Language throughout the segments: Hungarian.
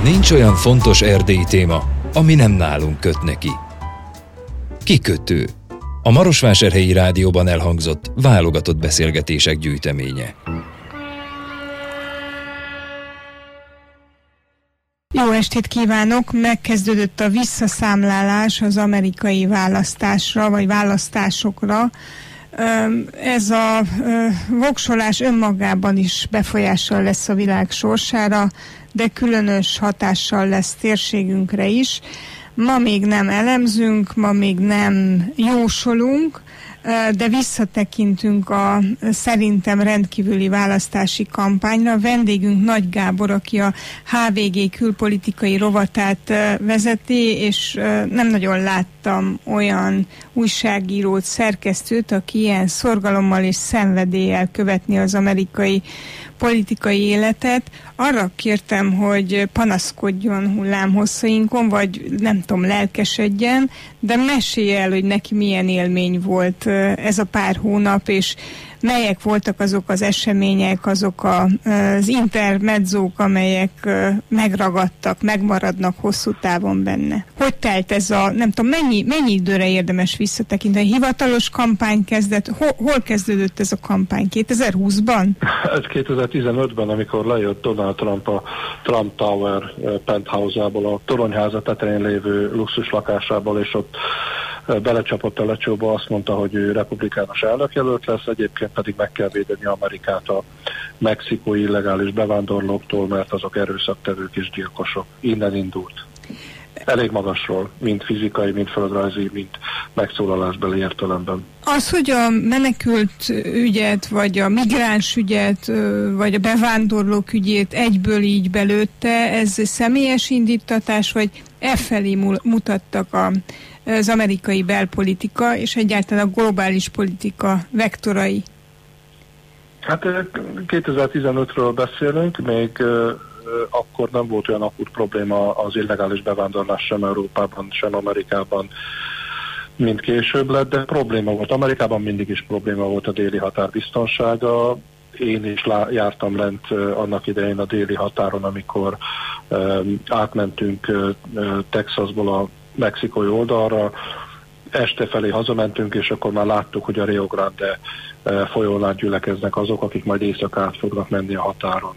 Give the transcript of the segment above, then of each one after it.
Nincs olyan fontos erdélyi téma, ami nem nálunk köt neki. Kikötő. A Marosvásárhelyi Rádióban elhangzott válogatott beszélgetések gyűjteménye. Jó estét kívánok! Megkezdődött a visszaszámlálás az amerikai választásra, vagy választásokra. Ez a voksolás önmagában is befolyással lesz a világ sorsára, de különös hatással lesz térségünkre is. Ma még nem elemzünk, ma még nem jósolunk, de visszatekintünk a szerintem rendkívüli választási kampányra. Vendégünk Nagy Gábor, aki a HVG külpolitikai rovatát vezeti, és nem nagyon láttam olyan újságírót, szerkesztőt, aki ilyen szorgalommal és szenvedéllyel követni az amerikai politikai életet. Arra kértem, hogy panaszkodjon hullámhosszainkon, vagy nem tudom, lelkesedjen, de mesélj el, hogy neki milyen élmény volt ez a pár hónap, és melyek voltak azok az események, azok az intermedzók, amelyek megragadtak, megmaradnak hosszú távon benne. Hogy telt ez nem tudom, mennyi időre érdemes visszatekinteni? Hivatalos kampány kezdett? Hol kezdődött ez a kampány? 2020-ban? Ez 2015-ben, amikor lejött Donald Trump a Trump Tower penthouse-ából, a toronyháza tetején lévő luxus lakásából, és ott belecsapott a lecsóba, azt mondta, hogy ő republikánus elnökjelölt lesz, egyébként pedig meg kell védeni Amerikát a mexikói illegális bevándorlóktól, mert azok erőszaktevők és gyilkosok. Innen indult. Elég magasról, mind fizikai, mind földrajzi, mind megszólalásbeli értelemben. Az, hogy a menekült ügyet, vagy a migráns ügyet, vagy a bevándorlók ügyét egyből így belőtte, ez személyes indítatás, vagy felé mutattak az amerikai belpolitika, és egyáltalán a globális politika vektorai? Hát 2015-ről beszélünk, még akkor nem volt olyan akut probléma az illegális bevándorlás sem Európában, sem Amerikában, mint később lett, de probléma volt. Amerikában mindig is probléma volt a déli határ biztonsága. Én is jártam lent annak idején a déli határon, amikor átmentünk Texasból a mexikói oldalra, este felé hazamentünk, és akkor már láttuk, hogy a Rio Grande folyónál gyülekeznek azok, akik majd éjszaka át fognak menni a határon,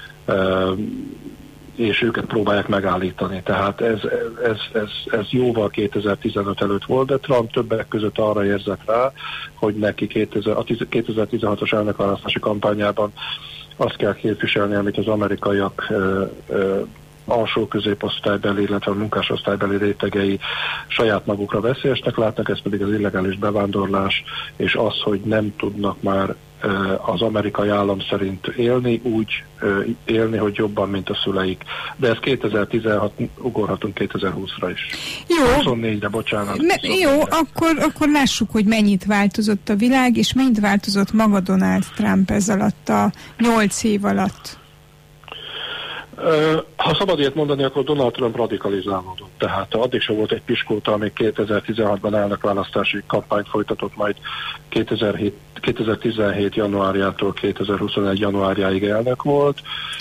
és őket próbálják megállítani. Tehát ez jóval 2015 előtt volt, de Trump többek között arra érzett rá, hogy neki a 2016-os elnökválasztási kampányában azt kell képviselni, amit az amerikaiak alsó középosztálybeli, illetve a munkásosztálybeli rétegei saját magukra veszélyesnek látnak, ez pedig az illegális bevándorlás, és az, hogy nem tudnak már az amerikai állam szerint élni, élni, hogy jobban, mint a szüleik. De ez 2016, ugorhatunk 2020-ra is. Jó. 24-re, bocsánat. Jó, akkor lássuk, hogy mennyit változott a világ, és mennyit változott maga Donald Trump ez alatt a 8 év alatt. Ha szabad ilyet mondani, akkor Donald Trump radikalizálódott. Tehát addig sem volt egy piskóta, amíg 2016-ban elnökválasztási kampányt folytatott, majd 2017 januárjától 2021 januárjáig elnök volt.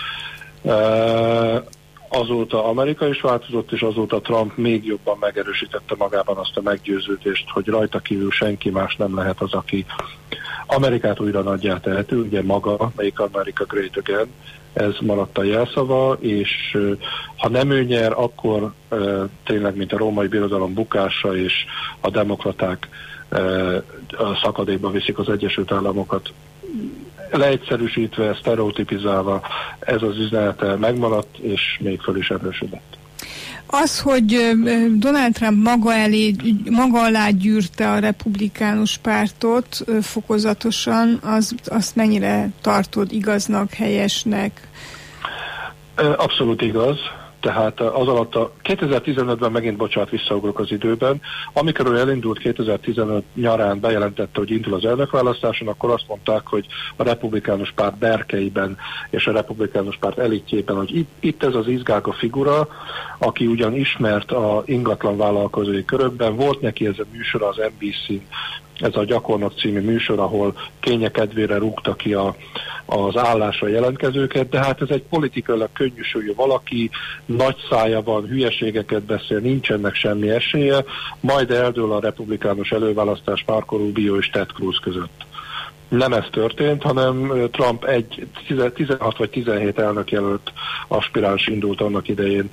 Azóta Amerika is változott, és azóta Trump még jobban megerősítette magában azt a meggyőződést, hogy rajta kívül senki más nem lehet az, aki Amerikát újra nagyjá tehető, ugye maga, Make America Great Again, ez maradt a jelszava, és ha nem ő nyer, akkor tényleg, mint a római birodalom bukása, és a demokraták a szakadékba viszik az Egyesült Államokat. Leegyszerűsítve, sztereotipizálva, ez az üzenete megmaradt, és még föl is erősödött. Az, hogy Donald Trump maga alá gyűrte a republikánus pártot fokozatosan, azt mennyire tartod igaznak, helyesnek? Abszolút igaz. Tehát az alatt a 2015-ben megint, visszaugrok az időben, amikor ő elindult 2015 nyarán, bejelentette, hogy indul az elnökválasztáson, akkor azt mondták, hogy a republikánus párt berkeiben és a republikánus párt elitjében, hogy itt ez az izgága figura, aki ugyan ismert a ingatlan vállalkozói körökben, volt neki ez a műsor az NBC-n, ez a Gyakornok című műsor, ahol kényekedvére rúgta ki a az állásra jelentkezőket, de hát ez egy politikailag könnyűsülő valaki, nagy szája van, hülyeségeket beszél, nincsenek semmi esélye, majd eldől a republikánus előválasztás Marco Rubio és Ted Cruz között. Nem ez történt, hanem Trump 16 vagy 17 elnökjelölt aspiráns indult annak idején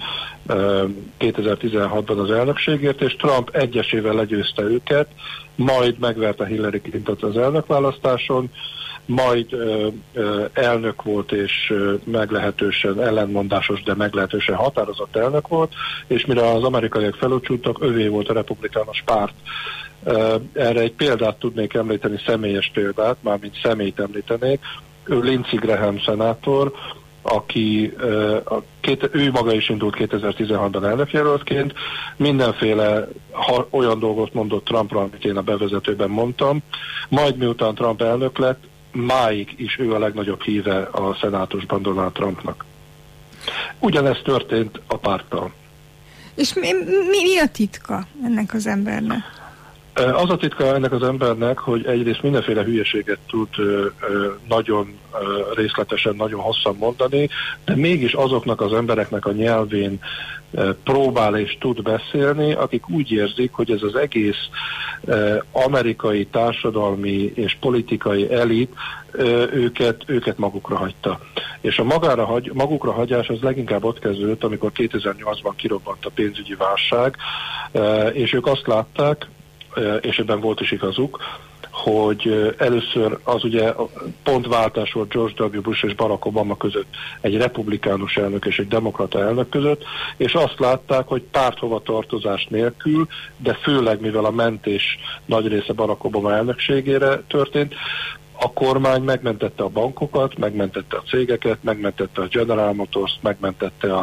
2016-ban az elnökségért, és Trump egyesével legyőzte őket, majd megverte Hillary Clinton az elnökválasztáson, majd elnök volt, és meglehetősen ellenmondásos, de meglehetősen határozott elnök volt, és mire az amerikaiak felúcsúttak, övé volt a republikánus párt. Erre egy példát tudnék említeni, személyes példát, mármint személyt említenék. Ő Lindsey Graham szenátor, aki ő maga is indult 2016-ban elnökjelöltként, mindenféle olyan dolgot mondott Trumpra, amit én a bevezetőben mondtam, majd miután Trump elnök lett, máig is ő a legnagyobb híve a szenátusban Donald Trumpnak. Ugyanezt történt a párttal. És mi a titka ennek az embernek? Az a titka ennek az embernek, hogy egyrészt mindenféle hülyeséget tud nagyon részletesen, nagyon hosszan mondani, de mégis azoknak az embereknek a nyelvén próbál és tud beszélni, akik úgy érzik, hogy ez az egész amerikai társadalmi és politikai elit őket magukra hagyta. És a magukra hagyás az leginkább ott kezdődött, amikor 2008-ban kirobbant a pénzügyi válság, és ők azt látták, és ebben volt is igazuk, hogy először az ugye pont váltás volt George W. Bush és Barack Obama között, egy republikánus elnök és egy demokrata elnök között, és azt látták, hogy párthova tartozás nélkül, de főleg mivel a mentés nagy része Barack Obama elnökségére történt, a kormány megmentette a bankokat, megmentette a cégeket, megmentette a General Motors, megmentette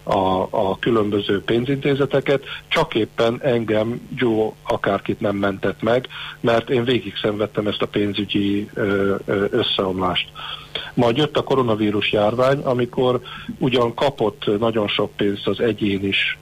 a különböző pénzintézeteket, csak éppen engem, Joe, akárkit nem mentett meg, mert én végig szenvedtem ezt a pénzügyi összeomlást. Majd jött a koronavírus járvány, amikor ugyan kapott nagyon sok pénzt az egyén is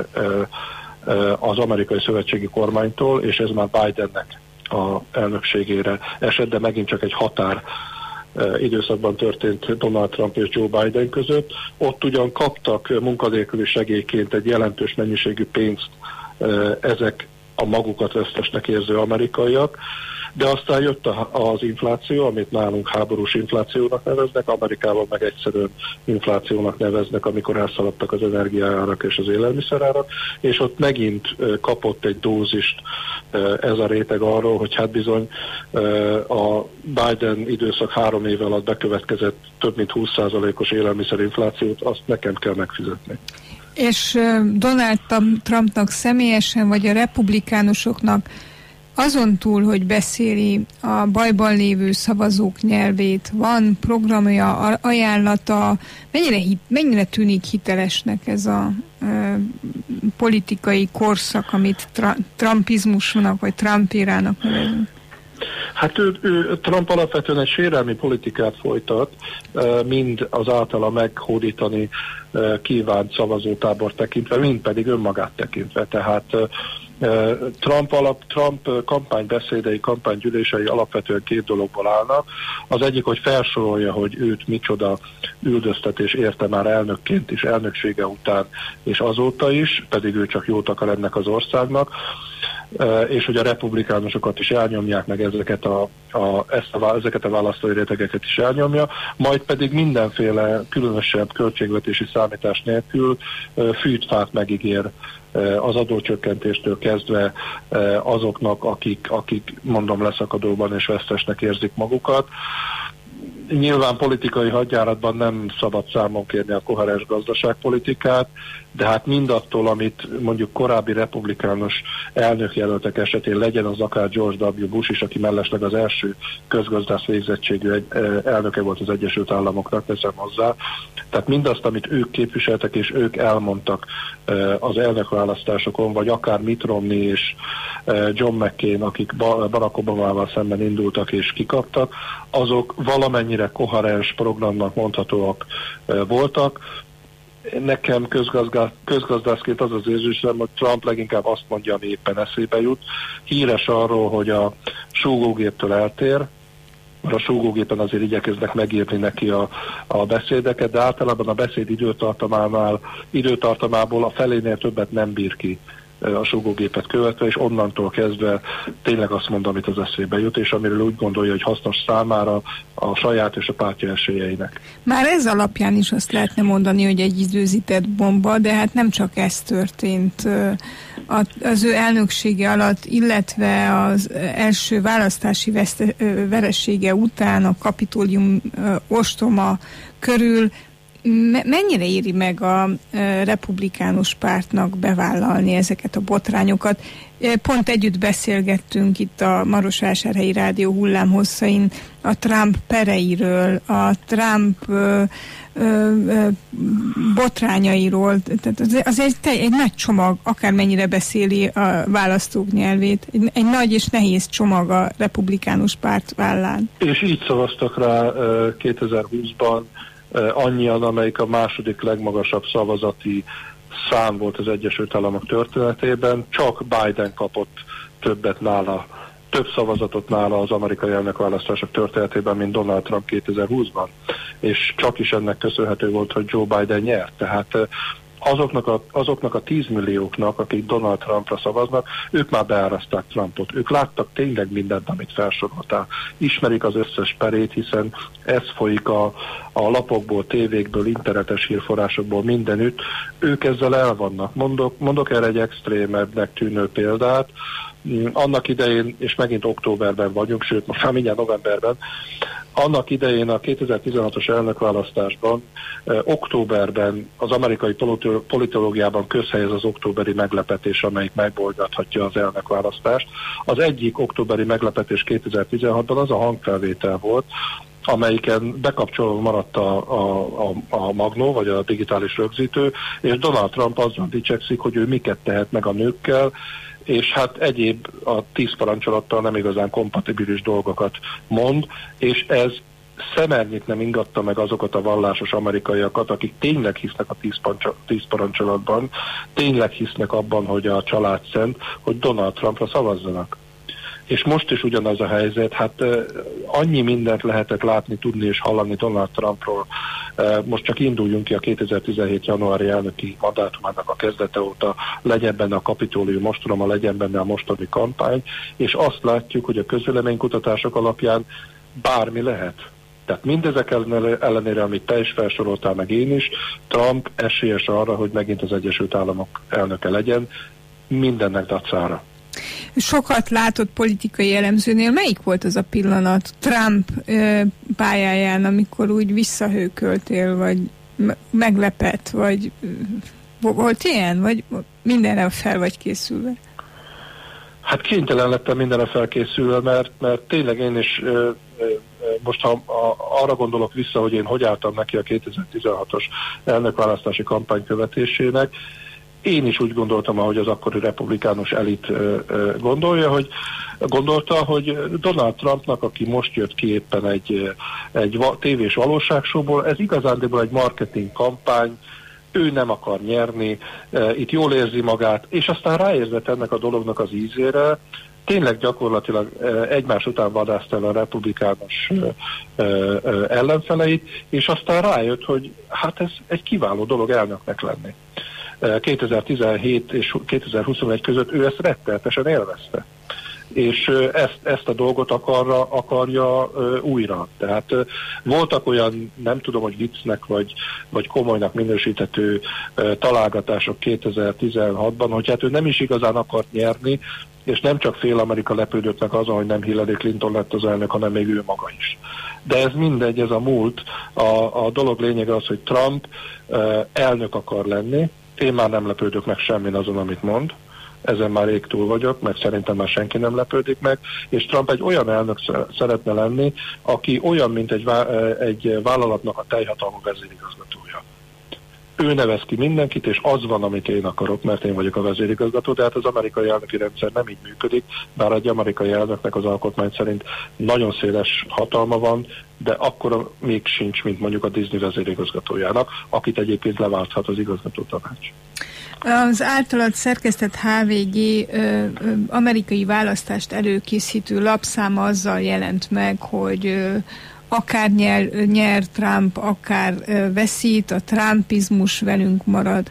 az amerikai szövetségi kormánytól, és ez már Bidennek a elnökségére esett, de megint csak egy határ időszakban történt Donald Trump és Joe Biden között. Ott ugyan kaptak munkanélküli segélyként egy jelentős mennyiségű pénzt ezek a magukat vesztesnek érző amerikaiak, de aztán jött az infláció, amit nálunk háborús inflációnak neveznek, Amerikában meg egyszerűen inflációnak neveznek, amikor elszaladtak az energiaárak és az élelmiszerárak, és ott megint kapott egy dózist ez a réteg arról, hogy hát bizony a Biden időszak 3 év alatt bekövetkezett több mint 20%-os élelmiszerinflációt, azt nekem kell megfizetni. És Donald Trumpnak személyesen, vagy a republikánusoknak azon túl, hogy beszéli a bajban lévő szavazók nyelvét, van programja, ajánlata, mennyire tűnik hitelesnek ez a politikai korszak, amit trumpizmusnak vagy trumpérának nevezünk? Hát Trump alapvetően egy sérelmi politikát folytat, mind az általa meghódítani kívánt szavazótábor tekintve, mind pedig önmagát tekintve. Tehát Trump kampánybeszédei, kampánygyűlései alapvetően 2 dologból állnak. Az egyik, hogy felsorolja, hogy őt micsoda üldöztetés érte már elnökként is, elnöksége után és azóta is, pedig ő csak jót akar ennek az országnak, és hogy a republikánusokat is elnyomják, meg ezeket a választói rétegeket is elnyomja, majd pedig mindenféle különösebb költségvetési számítás nélkül fűtfát megígér az adócsökkentéstől kezdve azoknak, akik mondom leszakadóban és vesztesnek érzik magukat. Nyilván politikai hadjáratban nem szabad számon kérni a koherens gazdaságpolitikát, de hát mindattól, amit mondjuk korábbi republikánus elnökjelöltek esetén, legyen az akár George W. Bush is, aki mellesleg az első közgazdász végzettségű elnöke volt az Egyesült Államoknak, teszem hozzá. Tehát mindazt, amit ők képviseltek és ők elmondtak az elnökválasztásokon, vagy akár Mitt Romney és John McCain, akik Barack Obamával szemben indultak és kikaptak, azok valamennyire koherens programnak mondhatóak voltak. Nekem közgazdászként az az érzésem, hogy Trump leginkább azt mondja, ami éppen eszébe jut. Híres arról, hogy a súgógéptől eltér, mert a súgógépen azért igyekeznek megírni neki a beszédeket, de általában a beszéd időtartamából a felénél többet nem bír ki a súgógépet követve, és onnantól kezdve tényleg azt mond, amit az eszébe jut, és amiről úgy gondolja, hogy hasznos számára, a saját és a pártja esélyeinek. Már ez alapján is azt lehetne mondani, hogy egy időzített bomba, de hát nem csak ez történt az ő elnöksége alatt, illetve az első választási veresége után a Kapitolium ostoma körül. Mennyire éri meg a republikánus pártnak bevállalni ezeket a botrányokat? Pont együtt beszélgettünk itt a Marosvásárhelyi Rádió hullámhosszain a Trump pereiről, a Trump botrányairól. Tehát az egy nagy csomag, akármennyire beszéli a választók nyelvét. Egy nagy és nehéz csomag a republikánus párt vállán. És így szavaztak rá 2020-ban annyian, amelyik a második legmagasabb szavazati szám volt az Egyesült Államok történetében, csak Biden kapott több szavazatot nála az amerikai elnökválasztások történetében, mint Donald Trump 2020-ban. És csak is ennek köszönhető volt, hogy Joe Biden nyert. Tehát azoknak a 10 millióknak, akik Donald Trumpra szavaznak, ők már beáraszták Trumpot. Ők láttak tényleg mindent, amit felsoroltál. Ismerik az összes perét, hiszen ez folyik a lapokból, tévékből, internetes hírforrásokból mindenütt. Ők ezzel el vannak. Mondok erre egy extrémebbnek tűnő példát. Annak idején, és megint októberben vagyunk, sőt most már mindjárt novemberben, annak idején a 2016-os elnökválasztásban októberben az amerikai politológiában közhely ez az októberi meglepetés, amelyik megbolygathatja az elnökválasztást. Az egyik októberi meglepetés 2016-ban az a hangfelvétel volt, amelyiken bekapcsolva maradt a magnó, vagy a digitális rögzítő, és Donald Trump azzal dicsekszik, hogy ő miket tehet meg a nőkkel, és hát egyéb a 10 parancsolattal nem igazán kompatibilis dolgokat mond, és ez szemernyit nem ingatta meg azokat a vallásos amerikaiakat, akik tényleg hisznek a 10 parancsolatban, tényleg hisznek abban, hogy a család szent, hogy Donald Trumpra szavazzanak. És most is ugyanaz a helyzet, hát annyi mindent lehetett látni, tudni és hallani Donald Trumpról. Most csak induljunk ki a 2017. januári elnöki mandátumának a kezdete óta, legyen benne a Kapitolium ostroma, legyen benne a mostani kampány, és azt látjuk, hogy a közvéleménykutatások alapján bármi lehet. Tehát mindezek ellenére, amit te is felsoroltál, meg én is, Trump esélyes arra, hogy megint az Egyesült Államok elnöke legyen, mindennek dacára. Sokat látott politikai elemzőnél melyik volt az a pillanat Trump pályáján, amikor úgy visszahőköltél, vagy meglepett, vagy volt ilyen, vagy mindenre fel vagy készülve? Hát kénytelen lettem mindenre felkészülve, mert tényleg én is most ha arra gondolok vissza, hogy én hogy álltam neki a 2016-os elnökválasztási kampány követésének, én is úgy gondoltam, ahogy az akkori republikánus elit gondolta, hogy Donald Trumpnak, aki most jött ki éppen egy tévés valóságsóból, ez igazándiból egy marketing kampány, ő nem akar nyerni, itt jól érzi magát, és aztán ráérzett ennek a dolognak az ízére, tényleg gyakorlatilag egymás után vadázta el a republikánus ellenfeleit, és aztán rájött, hogy hát ez egy kiváló dolog elnöknek lenni. 2017 és 2021 között ő ezt rettenetesen élvezte. És ezt a dolgot akarja újra. Tehát voltak olyan, nem tudom, hogy viccnek vagy komolynak minősíthető találgatások 2016-ban, hogy hát ő nem is igazán akart nyerni, és nem csak fél Amerika lepődött meg azon, hogy nem Hillary Clinton lett az elnök, hanem még ő maga is. De ez mindegy, ez a múlt. A dolog lényege az, hogy Trump elnök akar lenni. Én már nem lepődök meg semmin azon, amit mond. Ezen már rég túl vagyok, mert szerintem már senki nem lepődik meg, és Trump egy olyan elnök szeretne lenni, aki olyan, mint egy vállalatnak a teljhatalmú vezérigazgatója. Ő nevez ki mindenkit, és az van, amit én akarok, mert én vagyok a vezérigazgató, de hát az amerikai elnöki rendszer nem így működik, bár egy amerikai elnöknek az alkotmány szerint nagyon széles hatalma van, de akkor még sincs, mint mondjuk a Disney vezérigazgatójának, akit egyébként leválthat az igazgató tanács. Az általad szerkesztett HVG amerikai választást előkészítő lapszáma azzal jelent meg, hogy akár nyer Trump, akár veszít, a trumpizmus velünk marad.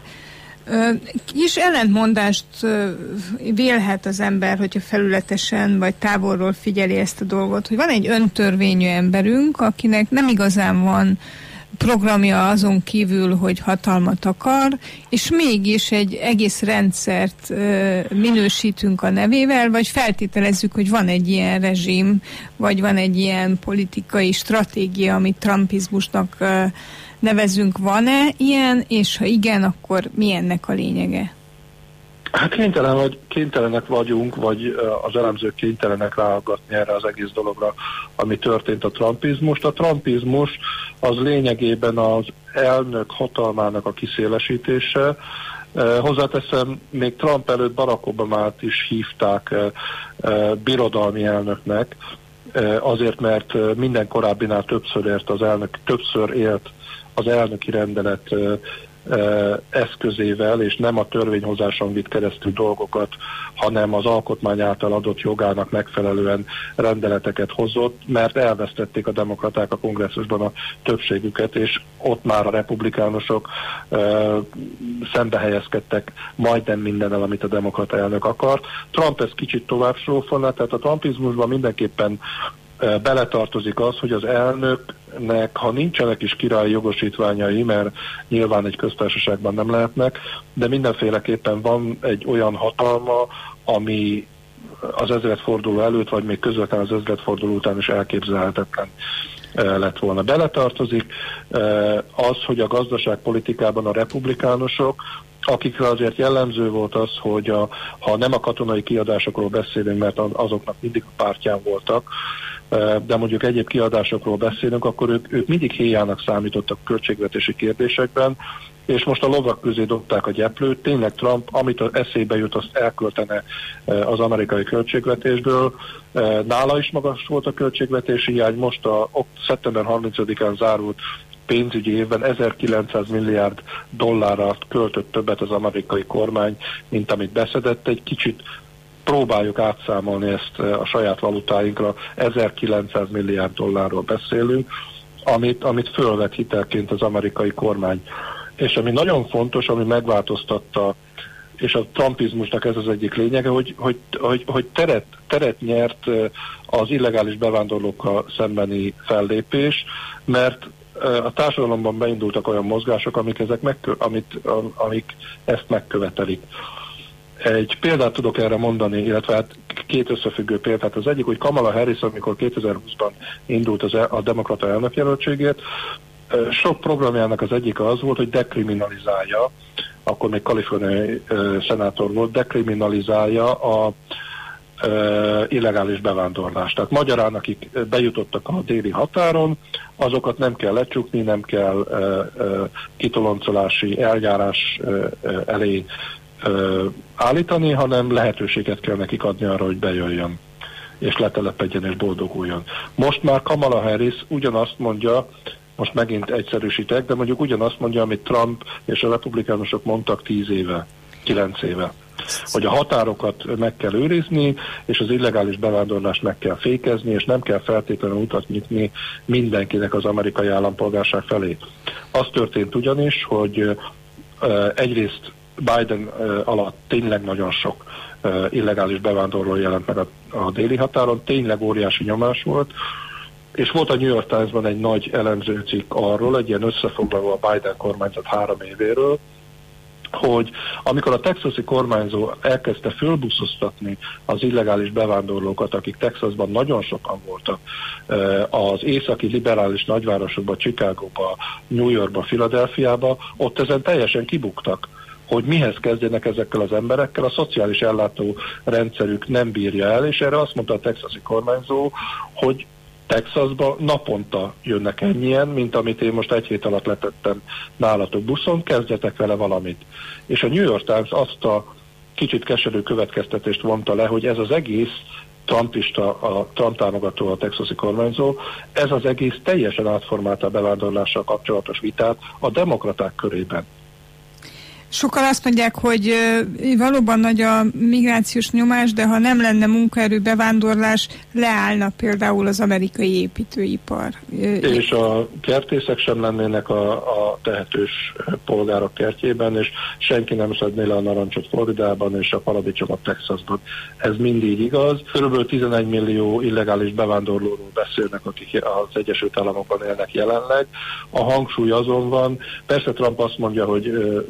És ellentmondást vélhet az ember, hogyha felületesen vagy távolról figyeli ezt a dolgot, hogy van egy öntörvényű emberünk, akinek nem igazán van programja azon kívül, hogy hatalmat akar, és mégis egy egész rendszert minősítünk a nevével, vagy feltételezzük, hogy van egy ilyen rezsim, vagy van egy ilyen politikai stratégia, amit trumpizmusnak nevezünk. Van-e ilyen, és ha igen, akkor mi ennek a lényege? Hát kénytelenek vagyunk, vagy az elemzők kénytelenek ráaggatni erre az egész dologra, ami történt a trumpizmust. A trumpizmus az lényegében az elnök hatalmának a kiszélesítése. Hozzáteszem, még Trump előtt Barack Obamát is hívták birodalmi elnöknek, azért, mert minden korábbinál többször élt az elnöki rendelet eszközével, és nem a törvényhozáson vitt keresztül dolgokat, hanem az alkotmány által adott jogának megfelelően rendeleteket hozott, mert elvesztették a demokraták a kongresszusban a többségüket, és ott már a republikánusok szembe helyezkedtek majdnem mindennel, amit a demokrata elnök akart. Trump ezt kicsit tovább srófolná, tehát a trumpizmusban mindenképpen beletartozik az, hogy az elnöknek, ha nincsenek is királyi jogosítványai, mert nyilván egy köztársaságban nem lehetnek, de mindenféleképpen van egy olyan hatalma, ami az ezredforduló előtt, vagy még közvetlenül az ezredforduló után is elképzelhetetlen lett volna. Beletartozik az, hogy a gazdaságpolitikában a republikánusok, akikre azért jellemző volt az, hogy ha nem a katonai kiadásokról beszélünk, mert azoknak mindig a pártján voltak, de mondjuk egyéb kiadásokról beszélünk, akkor ők mindig héjának számítottak költségvetési kérdésekben, és most a lovak közé dobták a gyeplőt. Tényleg Trump, amit eszébe jut, azt elköltene az amerikai költségvetésből. Nála is magas volt a költségvetési hiány, most a szeptember 30-án zárult pénzügyi évben 1900 milliárd dollárra költött többet az amerikai kormány, mint amit beszedett. Egy kicsit próbáljuk átszámolni ezt a saját valutáinkra, 1900 milliárd dollárról beszélünk, amit fölvett hitelként az amerikai kormány. És ami nagyon fontos, ami megváltoztatta, és a trumpizmusnak ez az egyik lényege, hogy teret nyert az illegális bevándorlókkal szembeni fellépés, mert a társadalomban beindultak olyan mozgások, amik ezt megkövetelik. Egy példát tudok erre mondani, illetve hát két összefüggő példát. Az egyik, hogy Kamala Harris, amikor 2020-ban indult a demokrata elnökjelöltségét, sok programjának az egyike az volt, hogy dekriminalizálja, akkor még kaliforniai szenátor volt, dekriminalizálja a illegális bevándorlást. Tehát magyarán, akik bejutottak a déli határon, azokat nem kell lecsukni, nem kell kitoloncolási eljárás elé állítani, hanem lehetőséget kell nekik adni arra, hogy bejöjjön, és letelepedjen és boldoguljon. Most már Kamala Harris ugyanazt mondja, most megint egyszerűsítek, de mondjuk ugyanazt mondja, amit Trump és a republikánusok mondtak 10 éve, 9 éve. Hogy a határokat meg kell őrizni, és az illegális bevándorlást meg kell fékezni, és nem kell feltétlenül utat nyitni mindenkinek az amerikai állampolgárság felé. Az történt ugyanis, hogy egyrészt Biden alatt tényleg nagyon sok illegális bevándorló jelent meg a déli határon, tényleg óriási nyomás volt, és volt a New York Times-ban egy nagy elemző cikk arról, egy ilyen összefoglaló a Biden kormányzat 3 évéről, hogy amikor a texasi kormányzó elkezdte fölbuszoztatni az illegális bevándorlókat, akik Texasban nagyon sokan voltak, az északi liberális nagyvárosokba, Chicagóba, New Yorkba, Philadelphiába, ott ezen teljesen kibuktak, hogy mihez kezdjenek ezekkel az emberekkel, a szociális ellátó rendszerük nem bírja el, és erre azt mondta a texasi kormányzó, hogy Texasba naponta jönnek ennyien, mint amit én most 1 hét alatt letettem nálatok buszon, kezdjetek vele valamit. És a New York Times azt a kicsit keserű következtetést vonta le, hogy ez az egész trumpista, a Trump támogató, a texasi kormányzó, ez az egész teljesen átformálta a bevándorlással kapcsolatos vitát a demokraták körében. Sokan azt mondják, hogy valóban nagy a migrációs nyomás, de ha nem lenne munkaerő bevándorlás, leállna például az amerikai építőipar. És a kertészek sem lennének a tehetős polgárok kertjében, és senki nem szedné le a narancsot Floridában és a paradicsomot Texasban. Ez mindig igaz. Körülbelül 11 millió illegális bevándorlóról beszélnek, akik az Egyesült Államokban élnek jelenleg. A hangsúly azon van, persze Trump azt mondja, hogy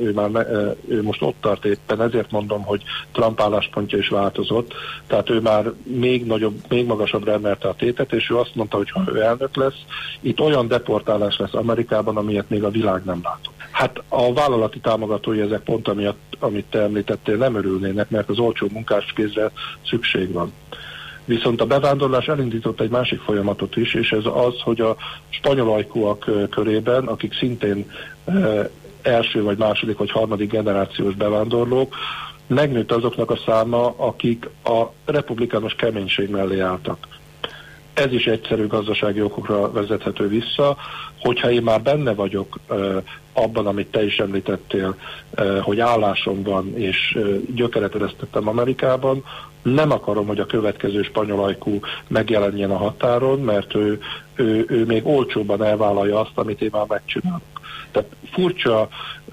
ő most ott tart éppen, ezért mondom, hogy Trump álláspontja is változott, tehát ő már még magasabbra emelte a tétet, és ő azt mondta, hogy ha ő elnök lesz, itt olyan deportálás lesz Amerikában, amilyet még a világ nem látott. Hát a vállalati támogatói ezek pont amiatt, amit te említettél, nem örülnének, mert az olcsó munkáskézre szükség van. Viszont a bevándorlás elindított egy másik folyamatot is, és ez az, hogy a spanyol ajkúak körében, akik szintén első vagy második vagy harmadik generációs bevándorlók, megnőtt azoknak a száma, akik a republikánus keménység mellé álltak. Ez is egyszerű gazdasági okokra vezethető vissza, hogyha én már benne vagyok abban, amit te is említettél, hogy állásom van, és gyökeret eresztettem Amerikában, nem akarom, hogy a következő spanyol ajkú megjelenjen a határon, mert ő még olcsóbban elvállalja azt, amit én már megcsinálok. Tehát furcsa,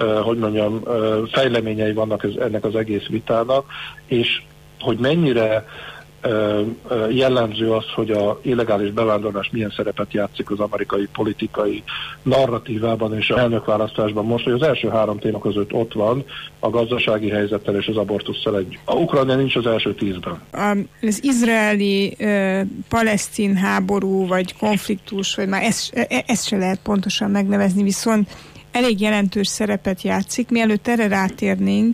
fejleményei vannak ennek az egész vitának, és hogy mennyire jellemző az, hogy a illegális bevándorlás milyen szerepet játszik az amerikai politikai narratívában és a elnökválasztásban most, hogy az első három téma között ott van a gazdasági helyzettel és az abortusszal együtt. A Ukrajna nincs az első 10-ben. Az izraeli palesztin háború vagy konfliktus, vagy már ezt se lehet pontosan megnevezni, viszont elég jelentős szerepet játszik. Mielőtt erre rátérnénk,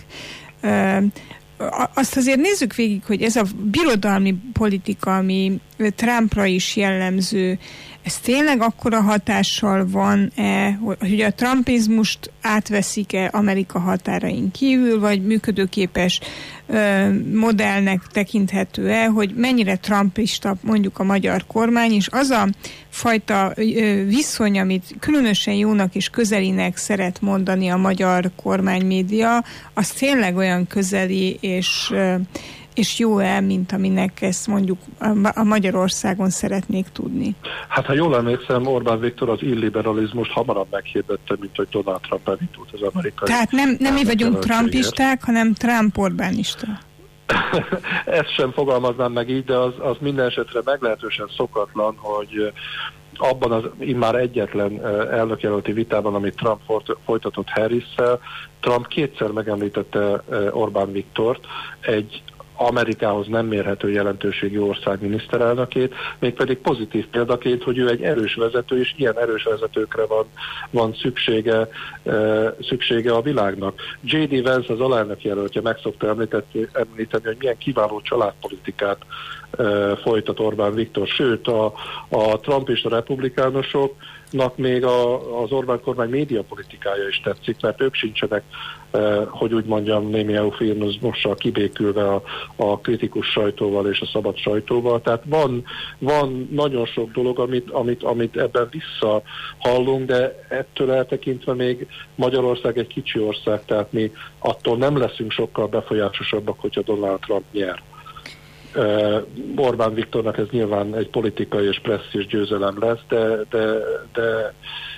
azt azért nézzük végig, hogy ez a birodalmi politika, ami Trumpra is jellemző, ez tényleg akkora hatással van-e, hogy a trumpizmust átveszik-e Amerika határain kívül, vagy működőképes modellnek tekinthető-e, hogy mennyire trumpista mondjuk a magyar kormány, és az a fajta viszony, amit különösen jónak és közelinek szeret mondani a magyar kormánymédia, az tényleg olyan közeli és jó-e, mint aminek ezt mondjuk a Magyarországon szeretnék tudni? Hát, ha jól emlékszem, Orbán Viktor az illiberalizmust hamarabb meghirdette, mint hogy Donald Trump elindult az amerikai. Tehát nem mi vagyunk trumpisták, hanem Trump-Orbánista. Ezt sem fogalmaznám meg így, de az minden esetre meglehetősen szokatlan, hogy abban az immár egyetlen elnökjelölti vitában, amit Trump folytatott Harrisszel, Trump kétszer megemlítette Orbán Viktort, egy Amerikához nem mérhető jelentőségű ország miniszterelnökét, mégpedig pozitív példaként, hogy ő egy erős vezető, és ilyen erős vezetőkre van szüksége a világnak. J.D. Vance, az alelnök jelöltje, meg szokta említeni, hogy milyen kiváló családpolitikát folytat Orbán Viktor. Sőt, a Trump és a republikánusoknak még az Orbán kormány médiapolitikája is tetszik, mert ők sincsenek, hogy úgy mondjam, némi eufémizmussal kibékülve a kritikus sajtóval és a szabad sajtóval. Tehát van nagyon sok dolog, amit ebben visszahallunk, de ettől eltekintve még Magyarország egy kicsi ország, tehát mi attól nem leszünk sokkal befolyásosabbak, hogyha Donald Trump nyer. Orbán Viktornak ez nyilván egy politikai és presszis győzelem lesz, de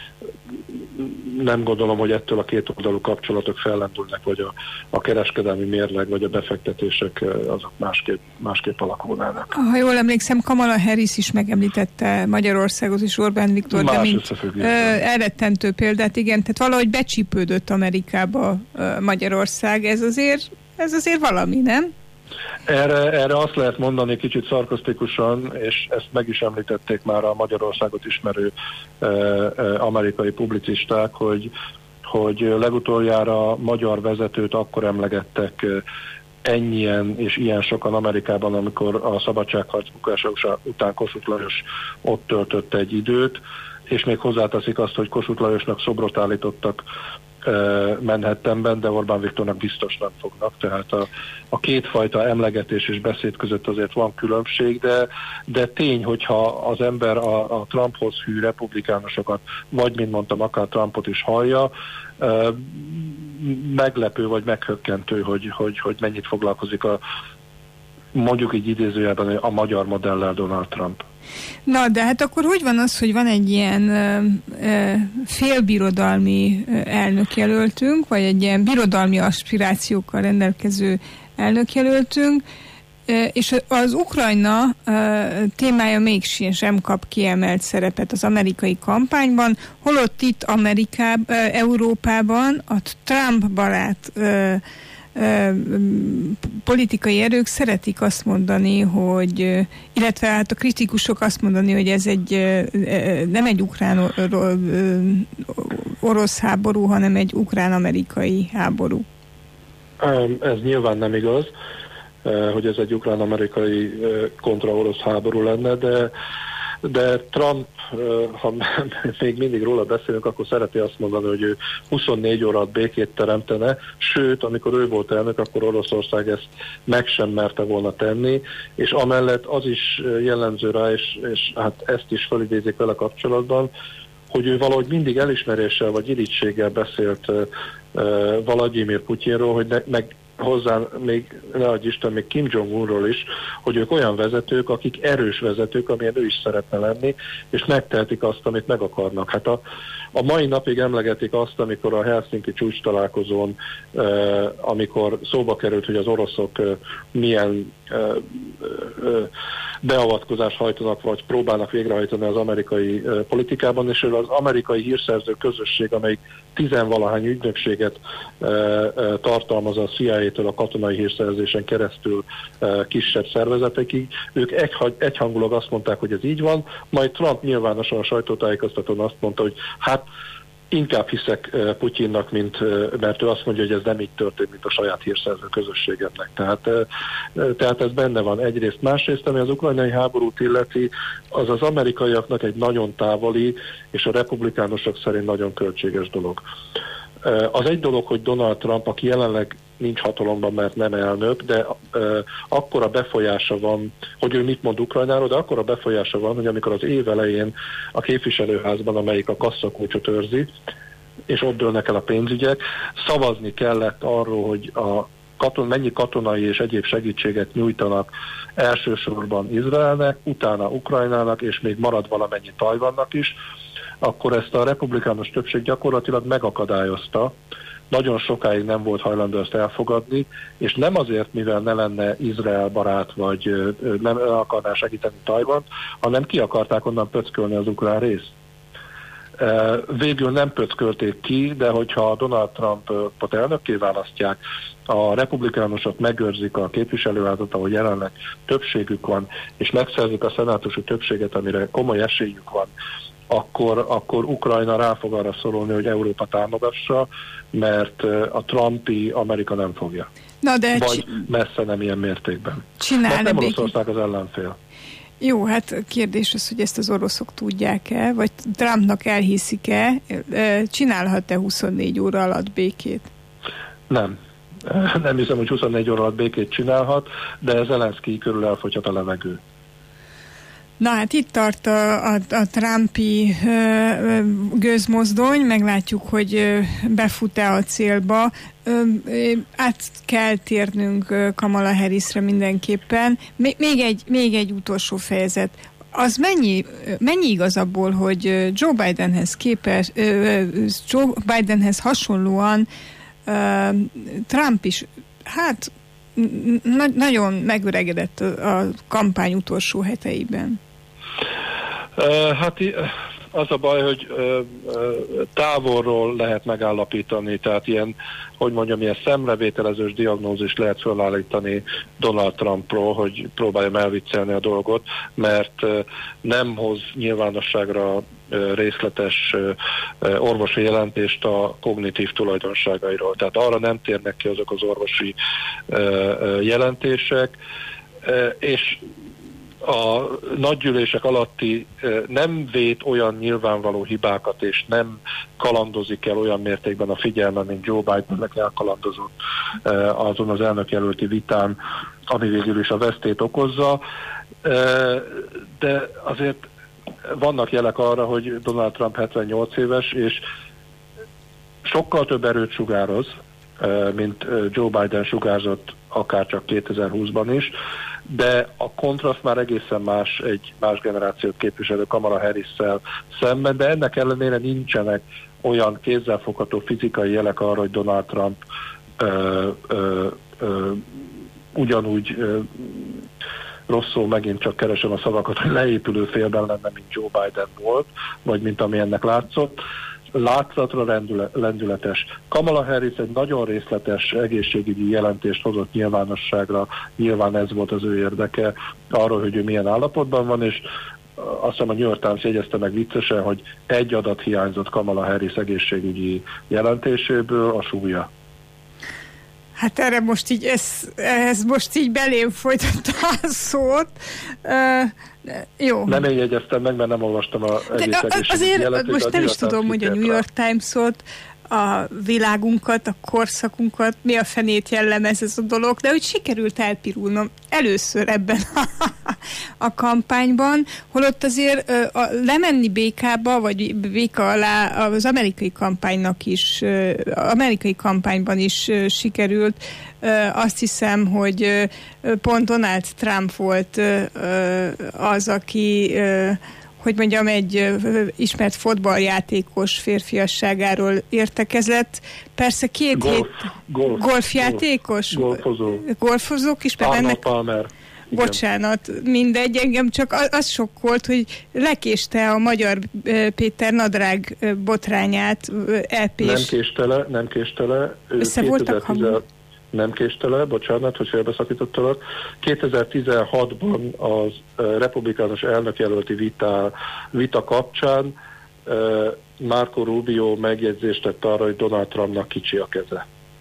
nem gondolom, hogy ettől a kétoldalú kapcsolatok fellendülnek, vagy a kereskedelmi mérleg, vagy a befektetések azok másképp alakulnának. Ha jól emlékszem, Kamala Harris is megemlítette Magyarországot és Orbán Viktor, de mint elrettentő példát, igen, tehát valahogy becsípődött Amerikába Magyarország, ez azért valami, nem? Erre azt lehet mondani kicsit szarkasztikusan, és ezt meg is említették már a Magyarországot ismerő amerikai publicisták, hogy legutoljára magyar vezetőt akkor emlegettek ennyien és ilyen sokan Amerikában, amikor a szabadságharc bukása után Kossuth Lajos ott töltött egy időt, és még hozzáteszik azt, hogy Kossuth Lajosnak szobrot állítottak Manhattanben, de Orbán Viktornak biztos nem fognak. Tehát a kétfajta emlegetés és beszéd között azért van különbség, de tény, hogyha az ember a Trumphoz hű republikánusokat, vagy mint mondtam, akár Trumpot is hallja, meglepő vagy meghökkentő, hogy mennyit foglalkozik mondjuk így idézőjelben a magyar modellel Donald Trump. Na, de hát akkor hogy van az, hogy van egy ilyen félbirodalmi elnökjelöltünk, vagy egy ilyen birodalmi aspirációkkal rendelkező elnökjelöltünk, és az Ukrajna témája mégsem kap kiemelt szerepet az amerikai kampányban, holott itt Európában a Trump barát politikai erők szeretik azt mondani, hogy, illetve hát a kritikusok azt mondani, hogy ez nem egy ukrán-orosz háború, hanem egy ukrán-amerikai háború. Ez nyilván nem igaz, hogy ez egy ukrán-amerikai kontra orosz háború lenne, de Trump, ha még mindig róla beszélünk, akkor szereti azt mondani, hogy ő 24 óra alatt békét teremtene, sőt, amikor ő volt elnök, akkor Oroszország ezt meg sem merte volna tenni, és amellett az is jellemző rá, és hát ezt is felidézik vele kapcsolatban, hogy ő valahogy mindig elismeréssel vagy irítséggel beszélt Vladimir Putyinról, hogy meg hozzá még, ne adj Isten, még Kim Jong-unról is, hogy ők olyan vezetők, akik erős vezetők, amilyen ő is szeretne lenni, és megtehetik azt, amit meg akarnak. Hát a mai napig emlegetik azt, amikor a Helsinki csúcs találkozón, amikor szóba került, hogy az oroszok milyen beavatkozást hajtanak, vagy próbálnak végrehajtani az amerikai politikában, és az amerikai hírszerző közösség, amelyik 10-valahány ügynökséget tartalmaz a CIA-től a katonai hírszerzésen keresztül kisebb szervezetekig, ők egyhangulag azt mondták, hogy ez így van, majd Trump nyilvánosan a sajtótájékoztatón azt mondta, hogy hát inkább hiszek Putyinnak, mert ő azt mondja, hogy ez nem így történt, mint a saját hírszerző közösségemnek. Tehát ez benne van egyrészt. Másrészt, ami az ukrajnai háborút illeti, az az amerikaiaknak egy nagyon távoli, és a republikánusok szerint nagyon költséges dolog. Az egy dolog, hogy Donald Trump, aki jelenleg nincs hatalomban, mert nem elnök, de akkora befolyása van, hogy ő mit mond Ukrajnáról, de akkora befolyása van, hogy amikor az év elején a képviselőházban, amelyik a kasszakulcsot őrzi, és ott dőlnek el a pénzügyek, szavazni kellett arról, hogy mennyi katonai és egyéb segítséget nyújtanak elsősorban Izraelnek, utána Ukrajnának, és még marad valamennyi Tajvannak is, akkor ezt a republikánus többség gyakorlatilag megakadályozta. Nagyon sokáig nem volt hajlandó ezt elfogadni, és nem azért, mivel ne lenne Izrael barát, vagy nem akarná segíteni Tajvant, hanem ki akarták onnan pöckölni az ukrán részt. Végül nem pöckölték ki, de hogyha Donald Trumpot elnökké választják, a republikánusok megőrzik a képviselőházat, ahol jelenleg többségük van, és megszerzik a szenátusi többséget, amire komoly esélyük van, akkor Ukrajna rá fog arra szorulni, hogy Európa támogassa, mert a Trumpi Amerika nem fogja. Na de vagy messze nem ilyen mértékben. Csinálna nem Oroszország az ellenfél. Jó, hát kérdés az, hogy ezt az oroszok tudják-e, vagy Trumpnak elhiszik-e, csinálhat-e 24 óra alatt békét? Nem. Nem hiszem, hogy 24 óra alatt békét csinálhat, de Zelenszky körül elfogyhat a levegő. Na hát itt tart a Trumpi gőzmozdony, meglátjuk, hogy befut-e a célba. Át kell térnünk Kamala Harrisre mindenképpen. Még egy utolsó fejezet. Az mennyi igaz abból, hogy Joe Bidenhez hasonlóan Trump is, hát nagyon megöregedett a kampány utolsó heteiben. Hát az a baj, hogy távolról lehet megállapítani, tehát ilyen szemrevételezős diagnózis lehet felállítani Donald Trumpról, hogy próbáljam elviccelni a dolgot, mert nem hoz nyilvánosságra részletes orvosi jelentést a kognitív tulajdonságairól. Tehát arra nem térnek ki azok az orvosi jelentések, és a nagygyűlések alatti nem vét olyan nyilvánvaló hibákat, és nem kalandozik el olyan mértékben a figyelme, mint Joe Bidennek elkalandozott azon az elnökjelölti vitán, ami végül is a vesztét okozza. De azért vannak jelek arra, hogy Donald Trump 78 éves, és sokkal több erőt sugároz, mint Joe Biden sugárzott akár csak 2020-ban is, de a kontraszt már egészen más, egy más generációt képviselő Kamala Harris-szel szemben, de ennek ellenére nincsenek olyan kézzelfogható fizikai jelek arra, hogy Donald Trump ugyanúgy rosszul, megint csak keresem a szavakat, hogy leépülő félben lenne, mint Joe Biden volt, vagy mint ami ennek látszott. Látszatra lendületes. Kamala Harris egy nagyon részletes egészségügyi jelentést hozott nyilvánosságra, nyilván ez volt az ő érdeke arról, hogy ő milyen állapotban van, és azt hiszem a New York Times jegyezte meg viccesen, hogy egy adat hiányzott Kamala Harris egészségügyi jelentéséből, a súlya. Hát erre most így, ez most így belém folytatta a szót. Jó. Nem én jegyeztem meg, mert nem olvastam az egész egészségügyi jelentést. Most nem is tudom, hogy a New York Times-ot, a világunkat, a korszakunkat, mi a fenét jellemez ez a dolog, de úgy sikerült elpirulnom először ebben a kampányban, holott azért lemenni békába, vagy béka alá az amerikai kampánynak is, amerikai kampányban is sikerült. Azt hiszem, hogy pont Donald Trump volt az, aki hogy mondjam, egy ismert fotballjátékos férfiasságáról értekezett. Persze golfjátékos? Golfozók is. Arnold Palmer. Bocsánat, mindegy, engem csak az sokkolt, hogy lekéste a Magyar Péter nadrág botrányát, EP-s. Nem késte le. Nem késte le, bocsánat, hogy félbeszakítottalak. 2016-ban az republikánus elnökjelölti vita kapcsán Marco Rubio megjegyzést tett arra, hogy Donald Trumpnak kicsi a keze.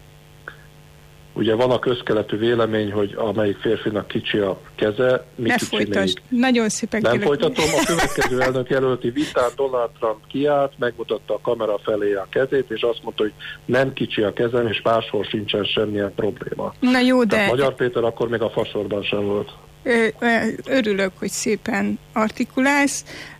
Ugye van a közkeletű vélemény, hogy amelyik férfinak kicsi a keze, mi ne kicsi folytasd. még. Nagyon szépen nem folytatom. A következő elnökjelölti vitán Donald Trump kiállt, megmutatta a kamera felé a kezét, és azt mondta, hogy nem kicsi a kezem, és máshol sincsen semmilyen probléma. Na jó, de... Tehát Magyar Péter akkor még a fasorban sem volt. Örülök, hogy szépen artikulálsz.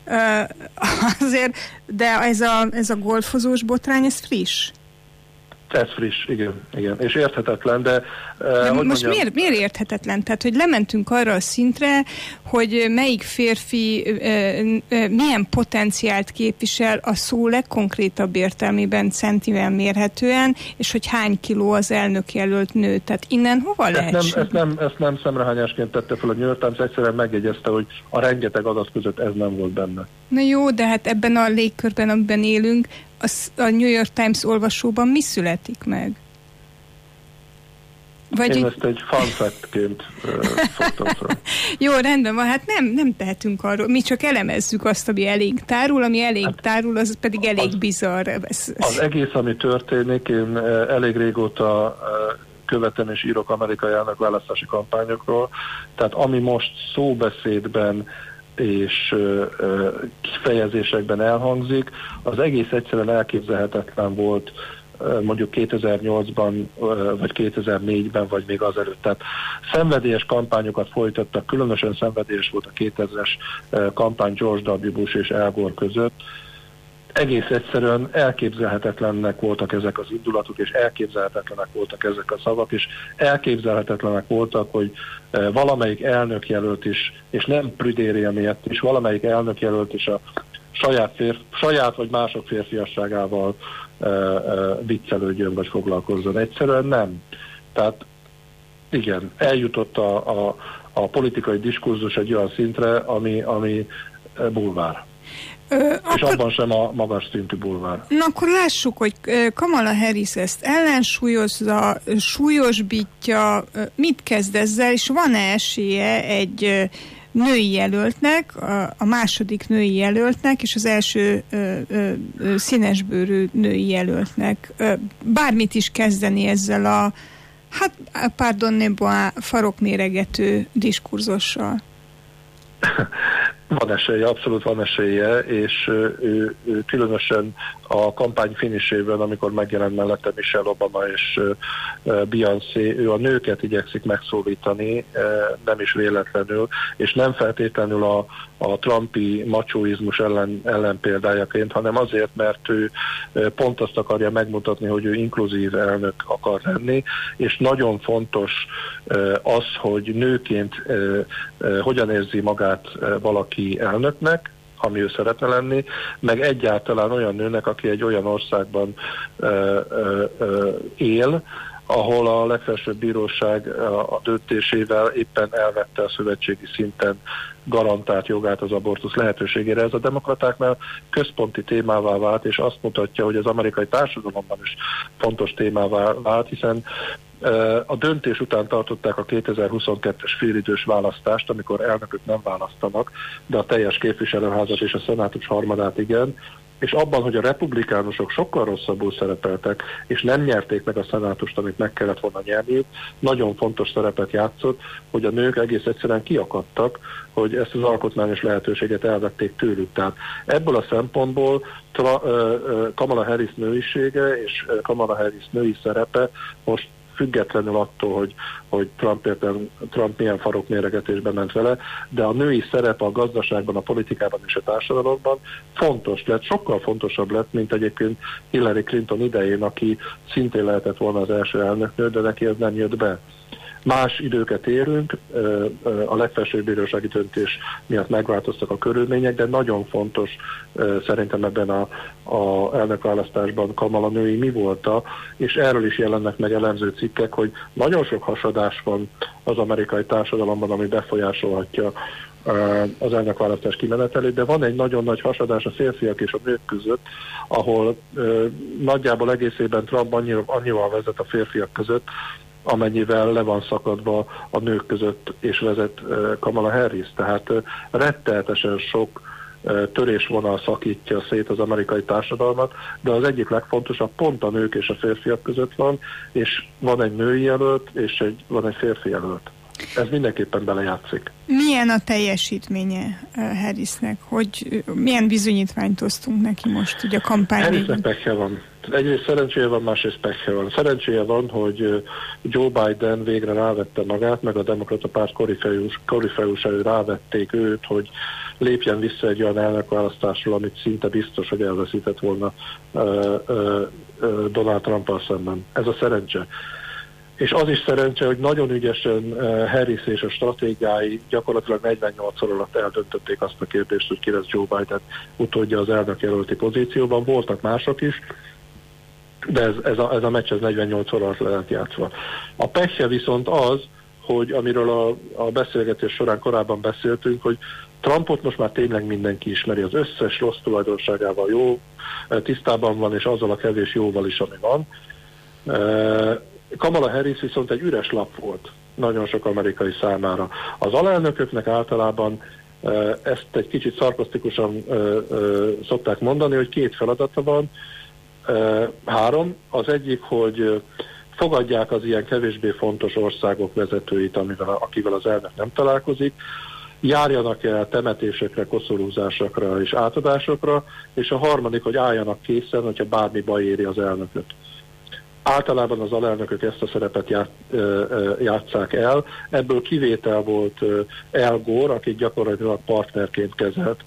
Azért, de ez a golfozós botrány, ez friss? Ez friss, igen. És érthetetlen, de most miért érthetetlen? Tehát, hogy lementünk arra a szintre, hogy melyik férfi milyen potenciált képvisel a szó legkonkrétabb értelmében centivel mérhetően, és hogy hány kiló az elnökjelölt nő. Tehát innen hova lehet? Ezt nem szemrehányásként tette fel a New York Times, egyszerűen megjegyezte, hogy a rengeteg adat között ez nem volt benne. Na jó, de hát ebben a légkörben, amiben élünk, a New York Times olvasóban mi születik meg? Én ezt egy fun fact-ként fogtam fel. Jó, rendben van, hát nem tehetünk arról. Mi csak elemezzük azt, ami elég tárul, ami elég tárul, az pedig elég bizarr. Az egész, ami történik, én elég régóta követem és írok amerikai elnökválasztási kampányokról, tehát ami most szóbeszédben és kifejezésekben elhangzik, az egész egyszerűen elképzelhetetlen volt mondjuk 2008-ban, vagy 2004-ben, vagy még azelőtt. Tehát szenvedélyes kampányokat folytattak, különösen szenvedélyes volt a 2000-es kampány George W. Bush és Al Gore között. Egész egyszerűen elképzelhetetlennek voltak ezek az indulatok, és elképzelhetetlenek voltak ezek a szavak, és elképzelhetetlenek voltak, hogy valamelyik elnökjelölt is, és nem prüdéria miatt is, valamelyik elnökjelölt is a saját vagy mások férfiasságával viccelődjön, vagy foglalkozzon. Egyszerűen nem. Tehát igen, eljutott a politikai diskurzus egy olyan szintre, ami bulvár. És abban sem a magas szintű bulvár. Na akkor lássuk, hogy Kamala Harris ezt ellensúlyozza, súlyosbítja, mit kezd ezzel, és van-e esélye egy női jelöltnek, a második női jelöltnek, és az első színesbőrű női jelöltnek bármit is kezdeni ezzel a, pardonnez-moi, farokméregető diskurzussal? Van esélye, abszolút van esélye, és ő különösen a kampány finisében, amikor megjelent mellette Michelle Obama és Beyoncé, ő a nőket igyekszik megszólítani, nem is véletlenül, és nem feltétlenül a trumpi macsóizmus ellen példájaként, hanem azért, mert ő pont azt akarja megmutatni, hogy ő inkluzív elnök akar lenni, és nagyon fontos az, hogy nőként hogyan érzi magát valaki elnöknek, ami ő szeretne lenni, meg egyáltalán olyan nőnek, aki egy olyan országban él, ahol a legfelsőbb bíróság a döntésével éppen elvette a szövetségi szinten garantált jogát az abortusz lehetőségére. Ez a demokratáknál központi témává vált, és azt mutatja, hogy az amerikai társadalomban is fontos témává vált, hiszen a döntés után tartották a 2022-es félidős választást, amikor elnökök nem választanak, de a teljes képviselőházat és a szenátus harmadát igen, és abban, hogy a republikánusok sokkal rosszabbul szerepeltek, és nem nyerték meg a szenátust, amit meg kellett volna nyerniük, nagyon fontos szerepet játszott, hogy a nők egész egyszerűen kiakadtak, hogy ezt az alkotmányos lehetőséget elvették tőlük. Tehát ebből a szempontból Kamala Harris nőisége és Kamala Harris női szerepe most függetlenül attól, hogy Trump milyen farokméregetésbe ment vele, de a női szerep a gazdaságban, a politikában és a társadalomban fontos lett, sokkal fontosabb lett, mint egyébként Hillary Clinton idején, aki szintén lehetett volna az első elnöknő, de neki ez nem jött be. Más időket érünk, a legfelsőbb bírósági döntés miatt megváltoztak a körülmények, de nagyon fontos szerintem ebben a elnökválasztásban Kamala női mi volta, és erről is jelennek meg elemző cikkek, hogy nagyon sok hasadás van az amerikai társadalomban, ami befolyásolhatja az elnökválasztás kimenetelét, de van egy nagyon nagy hasadás a férfiak és a nők között, ahol nagyjából egészében Trump annyival vezet a férfiak között, amennyivel le van szakadva a nők között és vezet Kamala Harris. Tehát rettenetesen sok törésvonal szakítja szét az amerikai társadalmat, de az egyik legfontosabb pont a nők és a férfiak között van, és van egy női jelölt, és van egy férfi jelölt. Ez mindenképpen belejátszik. Milyen a teljesítménye Harrisnek? Milyen bizonyítványt osztunk neki most ugye a kampány Harrisnek pekje van. Egyrészt szerencséje van, másrészt pekje van. Szerencséje van, hogy Joe Biden végre rávette magát, meg a demokrata párt korifeusai rávették őt, hogy lépjen vissza egy olyan elnökválasztásról, amit szinte biztos, hogy elveszített volna Donald Trump-al szemben. Ez a szerencse. És az is szerencse, hogy nagyon ügyesen Harris és a stratégái gyakorlatilag 48 alatt eldöntötték azt a kérdést, hogy ki lesz Joe Biden utódja az elnökjelölti pozícióban. Voltak mások is, de ez a meccs 48 alatt lehet játszva. A pekje viszont az, hogy amiről a beszélgetés során korábban beszéltünk, hogy Trumpot most már tényleg mindenki ismeri, az összes rossz tulajdonságával jó, tisztában van, és azzal a kevés jóval is, ami van. Kamala Harris viszont egy üres lap volt nagyon sok amerikai számára. Az alelnököknek általában ezt egy kicsit szarkasztikusan szokták mondani, hogy két feladata van, 3. Az egyik, hogy fogadják az ilyen kevésbé fontos országok vezetőit, akivel az elnök nem találkozik, járjanak el temetésekre, koszorúzásokra és átadásokra, és a harmadik, hogy álljanak készen, hogyha bármi baj éri az elnököt. Általában az alelnökök ezt a szerepet játsszák el. Ebből kivétel volt Al Gore, akit gyakorlatilag partnerként kezelt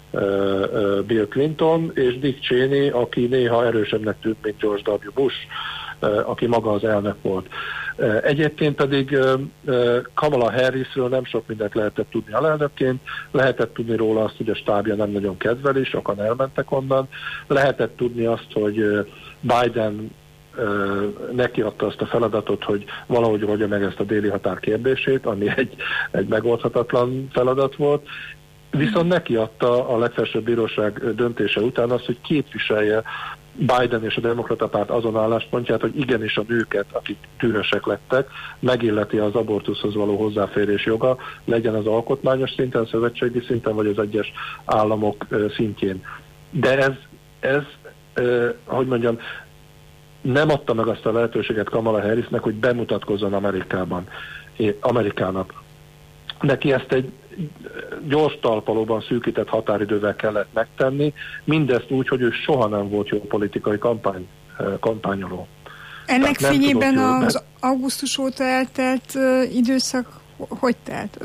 Bill Clinton, és Dick Cheney, aki néha erősebbnek tűnt, mint George W. Bush, aki maga az elnök volt. Egyébként pedig Kamala Harrisről nem sok mindent lehetett tudni alelnökként, lehetett tudni róla azt, hogy a stábja nem nagyon kedveli, sokan elmentek onnan, lehetett tudni azt, hogy Biden neki adta azt a feladatot, hogy valahogy oldja meg ezt a déli határ kérdését, ami egy megoldhatatlan feladat volt. Viszont neki adta a legfelsőbb bíróság döntése után azt, hogy képviselje Biden és a demokrata párt azon álláspontját, hogy igenis a nőket, akik tűrösek lettek, megilleti az abortuszhoz való hozzáférés joga, legyen az alkotmányos szinten, szövetségi szinten, vagy az egyes államok szintjén. De ez hogy mondjam, nem adta meg azt a lehetőséget Kamala Harrisnek, hogy bemutatkozzon Amerikának. Neki ezt egy gyors talpalóban szűkített határidővel kellett megtenni, mindezt úgy, hogy ő soha nem volt jó politikai kampányoló. Ennek fényében az augusztus óta eltelt időszak hogy telt?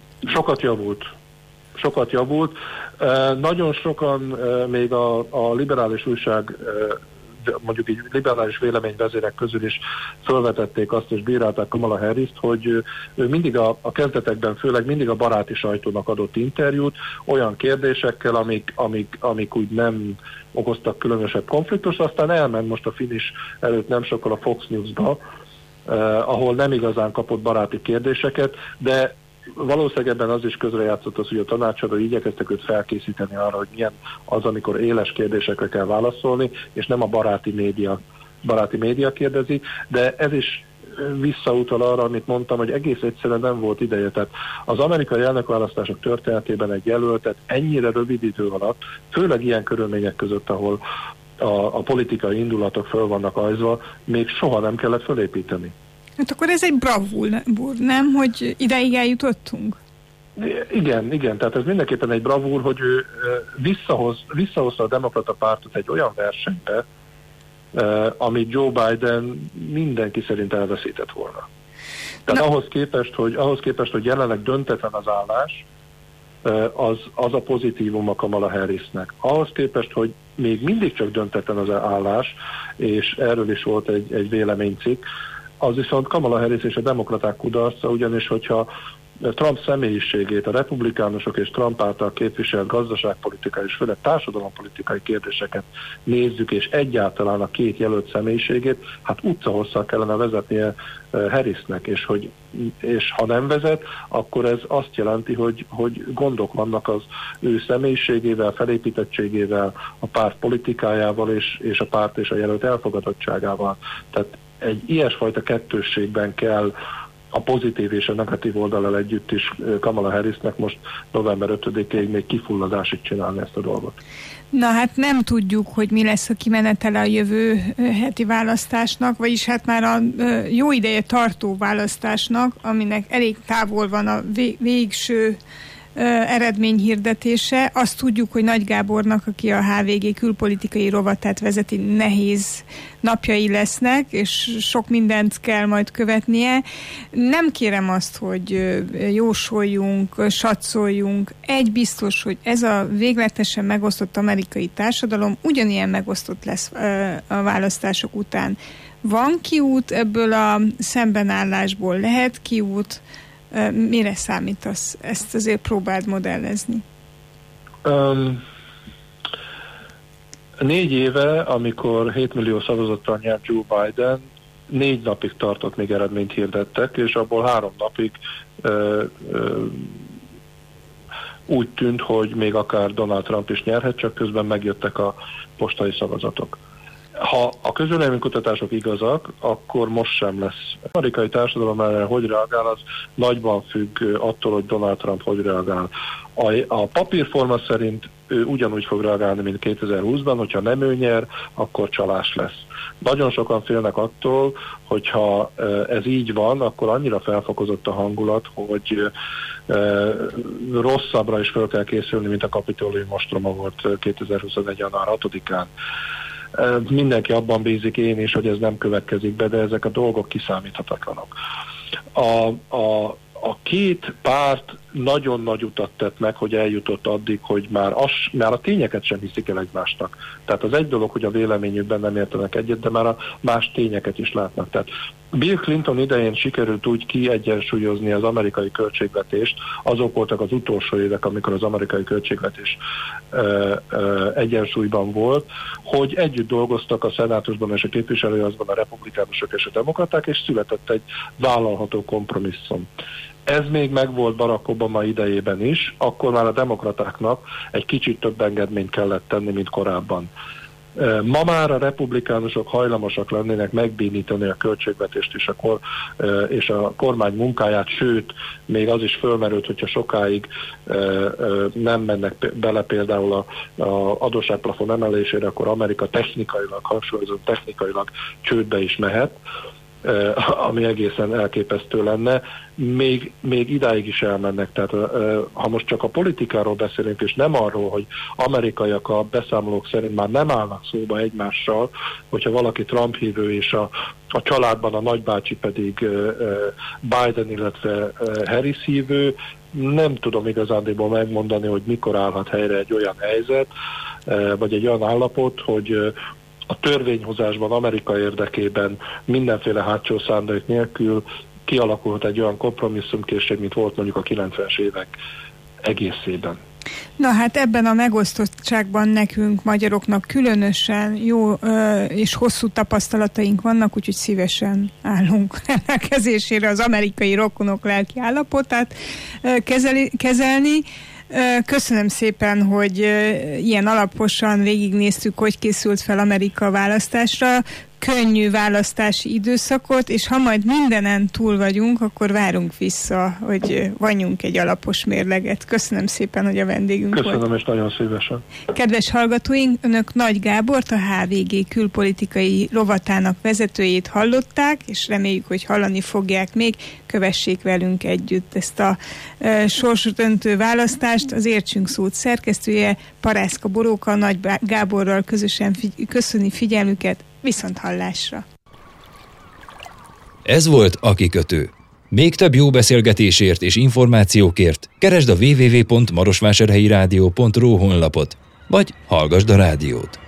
Sokat javult. Nagyon sokan még a liberális újság, mondjuk így liberális véleményvezérek közül is felvetették azt, és bírálták Kamala Harrist, hogy ő mindig a kezdetekben főleg mindig a baráti sajtónak adott interjút olyan kérdésekkel, amik úgy nem okoztak különösebb konfliktust, aztán elment most a finish előtt nem sokkal a Fox News-ba, ahol nem igazán kapott baráti kérdéseket, de valószínűleg ebben az is közrejátszott az, hogy a tanácsadói igyekeztek őt felkészíteni arra, hogy milyen az, amikor éles kérdésekre kell válaszolni, és nem a baráti média kérdezi, de ez is visszautal arra, amit mondtam, hogy egész egyszerűen nem volt ideje. Tehát az amerikai elnökválasztások történetében egy jelöltet ennyire rövid idő alatt, főleg ilyen körülmények között, ahol a politikai indulatok föl vannak ajzva, még soha nem kellett fölépíteni. Hát akkor ez egy bravúr, nem? Hogy ideig eljutottunk? Igen, tehát ez mindenképpen egy bravúr, hogy ő visszahozta a demokrata pártot egy olyan versenybe, amit Joe Biden mindenki szerint elveszített volna. Tehát ahhoz képest, hogy jelenleg döntetlen az állás, az a pozitívum a Kamala Harrisnek. Ahhoz képest, hogy még mindig csak döntetlen az állás, és erről is volt egy véleménycikk, az viszont Kamala Harris és a demokraták kudarca, ugyanis hogyha Trump személyiségét, a republikánusok és Trump által képviselt gazdaságpolitikai és főleg társadalompolitikai kérdéseket nézzük, és egyáltalán a két jelölt személyiségét, hát utcahosszal kellene vezetnie Harrisnek, és ha nem vezet, akkor ez azt jelenti, hogy gondok vannak az ő személyiségével, felépítettségével, a párt politikájával és a párt és a jelölt elfogadottságával. Tehát egy ilyesfajta kettősségben kell a pozitív és a negatív oldalal együtt is Kamala Harrisnek most november 5-ig még kifulladásig csinálni ezt a dolgot. Na hát nem tudjuk, hogy mi lesz a kimenetele a jövő heti választásnak, vagyis hát már a jó ideje tartó választásnak, aminek elég távol van a végső eredményhirdetése. Azt tudjuk, hogy Nagy Gábornak, aki a HVG külpolitikai rovatát vezeti, nehéz napjai lesznek, és sok mindent kell majd követnie. Nem kérem azt, hogy jósoljunk, satszóljunk. Egy biztos, hogy ez a végletesen megosztott amerikai társadalom ugyanilyen megosztott lesz a választások után. Van kiút ebből a szembenállásból? Lehet kiút? Mire számítasz? Ezt azért próbáld modellezni. 4 éve, amikor 7 millió szavazattal nyert Joe Biden, 4 napig tartott, még eredményt hirdettek, és abból 3 napig úgy tűnt, hogy még akár Donald Trump is nyerhet, csak közben megjöttek a postai szavazatok. Ha a közvéleménykutatások igazak, akkor most sem lesz. Az amerikai társadalom erre hogy reagál, az nagyban függ attól, hogy Donald Trump hogy reagál. A papírforma szerint ő ugyanúgy fog reagálni, mint 2020-ban, hogyha nem ő nyer, akkor csalás lesz. Nagyon sokan félnek attól, hogyha ez így van, akkor annyira felfokozott a hangulat, hogy rosszabbra is fel kell készülni, mint a kapitolium ostroma volt 2021. január 6-án. Mindenki abban bízik, én is, hogy ez nem következik be, de ezek a dolgok kiszámíthatatlanok. A két párt nagyon nagy utat tett meg, hogy eljutott addig, hogy már a tényeket sem hiszik el egymásnak. Tehát az egy dolog, hogy a véleményükben nem értenek egyet, de már a más tényeket is látnak. Tehát Bill Clinton idején sikerült úgy kiegyensúlyozni az amerikai költségvetést, azok voltak az utolsó évek, amikor az amerikai költségvetés egyensúlyban volt, hogy együtt dolgoztak a szenátusban és a képviselőházban a republikánusok és a demokraták, és született egy vállalható kompromisszum. Ez még megvolt Barack Obama idejében is, akkor már a demokratáknak egy kicsit több engedményt kellett tenni, mint korábban. Ma már a republikánusok hajlamosak lennének megbénítani a költségvetést és a kormány munkáját, sőt, még az is fölmerült, hogyha sokáig nem mennek bele például a adósságplafon emelésére, akkor Amerika technikailag, hangsúlyozom technikailag csődbe is mehet. ami egészen elképesztő lenne. Még idáig is elmennek. Tehát ha most csak a politikáról beszélünk, és nem arról, hogy amerikaiak a beszámolók szerint már nem állnak szóba egymással, hogyha valaki Trump hívő, és a családban a nagybácsi pedig Biden, illetve Harris hívő, nem tudom igazándiból megmondani, hogy mikor állhat helyre egy olyan helyzet, vagy egy olyan állapot, hogy a törvényhozásban Amerika érdekében mindenféle hátsó szándék nélkül kialakult egy olyan kompromisszumkészség, mint volt mondjuk a 90-es évek egészében. Na hát ebben a megosztottságban nekünk, magyaroknak különösen jó és hosszú tapasztalataink vannak, úgyhogy szívesen állunk rendelkezésére az amerikai rokonok lelki állapotát kezelni. Köszönöm szépen, hogy ilyen alaposan végignéztük, hogy készült fel Amerika választásra, könnyű választási időszakot, és ha majd mindenen túl vagyunk, akkor várunk vissza, hogy vonjunk egy alapos mérleget. Köszönöm szépen, hogy a vendégünk volt. Köszönöm, és nagyon szívesen. Kedves hallgatóink, önök Nagy Gábort, a HVG külpolitikai rovatának vezetőjét hallották, és reméljük, hogy hallani fogják még. Kövessék velünk együtt ezt a sorsdöntő választást. Az Értsünk Szót szerkesztője, Parászka Boróka, Nagy Gáborral közösen köszöni figyelmüket. Viszonthallásra! Ez volt a Kikötő. Még több jó beszélgetésért és információkért keresd a www.marosvásárhelyirádió.ru honlapot, vagy hallgasd a rádiót.